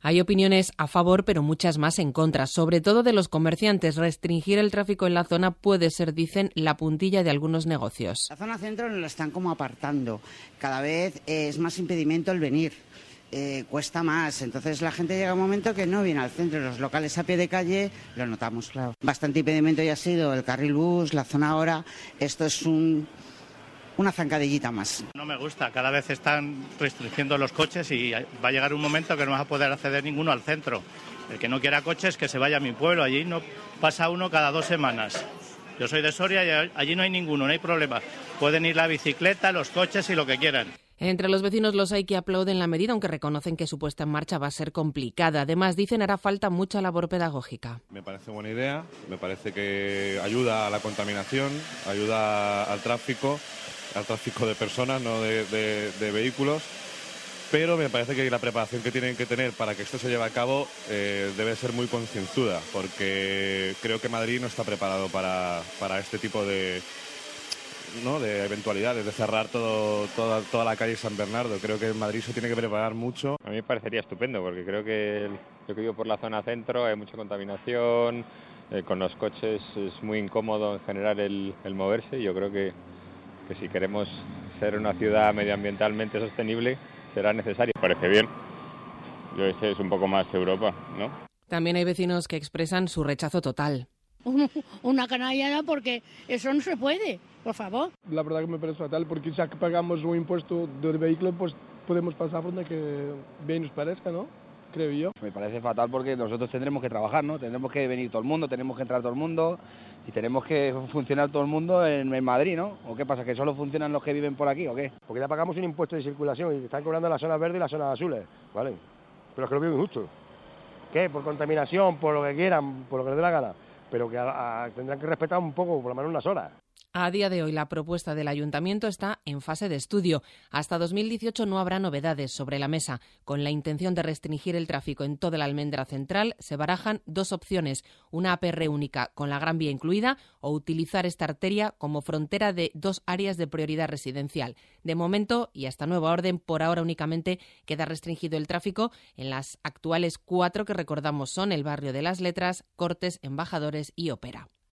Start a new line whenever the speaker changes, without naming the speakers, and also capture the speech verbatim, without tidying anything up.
Hay opiniones a favor, pero muchas más en contra, sobre todo de los comerciantes. Restringir el tráfico en la zona puede ser, dicen, la puntilla de algunos negocios.
La zona centro nos la están como apartando. Cada vez es más impedimento el venir. Eh, cuesta más, entonces la gente llega a un momento que no viene al centro. Los locales a pie de calle lo notamos, claro. Bastante impedimento ya ha sido el carril bus, la zona ahora. Esto es un... una zancadillita más.
No me gusta, cada vez están restringiendo los coches y va a llegar un momento que no vas a poder acceder ninguno al centro. El que no quiera coches, que se vaya a mi pueblo, allí no pasa uno cada dos semanas. Yo soy de Soria y allí no hay ninguno, no hay problema. Pueden ir la bicicleta, los coches y lo que quieran.
Entre los vecinos los hay que aplauden la medida, aunque reconocen que su puesta en marcha va a ser complicada. Además, dicen, hará falta mucha labor pedagógica.
Me parece buena idea, me parece que ayuda a la contaminación, ayuda al tráfico, al tráfico de personas, no de, de, de vehículos, pero me parece que la preparación que tienen que tener para que esto se lleve a cabo eh, debe ser muy concienzuda, porque creo que Madrid no está preparado para, para este tipo de... ¿no? de eventualidades, de cerrar todo, toda, toda la calle San Bernardo. Creo que en Madrid se tiene que preparar mucho.
A mí me parecería estupendo, porque creo que yo que vivo por la zona centro hay mucha contaminación, eh, con los coches es muy incómodo en general el, el moverse. Yo creo que, que si queremos ser una ciudad medioambientalmente sostenible será necesario. Parece bien. Yo ese es un poco más Europa, ¿no?
También hay vecinos que expresan su rechazo total.
Una canallada porque eso no se puede, por favor.
La verdad que me parece fatal porque ya que pagamos un impuesto del vehículo, pues podemos pasar por donde que bien nos parezca, ¿no? Creo yo.
Me parece fatal porque nosotros tendremos que trabajar, ¿no? Tendremos que venir todo el mundo, tenemos que entrar todo el mundo y tenemos que funcionar todo el mundo en, en Madrid, ¿no? ¿O qué pasa? ¿Que solo funcionan los que viven por aquí o qué?
Porque ya pagamos un impuesto de circulación y están cobrando la zona verde y la zona azules, ¿vale? Pero es que lo veo injusto. ¿Qué? Por contaminación, por lo que quieran, por lo que les dé la gana. Pero que a, a, tendrán que respetar un poco, por lo menos unas horas.
A día de hoy, la propuesta del Ayuntamiento está en fase de estudio. Hasta dos mil dieciocho no habrá novedades sobre la mesa. Con la intención de restringir el tráfico en toda la Almendra Central, se barajan dos opciones: una A P R única con la Gran Vía incluida o utilizar esta arteria como frontera de dos áreas de prioridad residencial. De momento, y hasta nueva orden, por ahora únicamente queda restringido el tráfico en las actuales cuatro que recordamos son el barrio de Las Letras, Cortes, Embajadores y Ópera.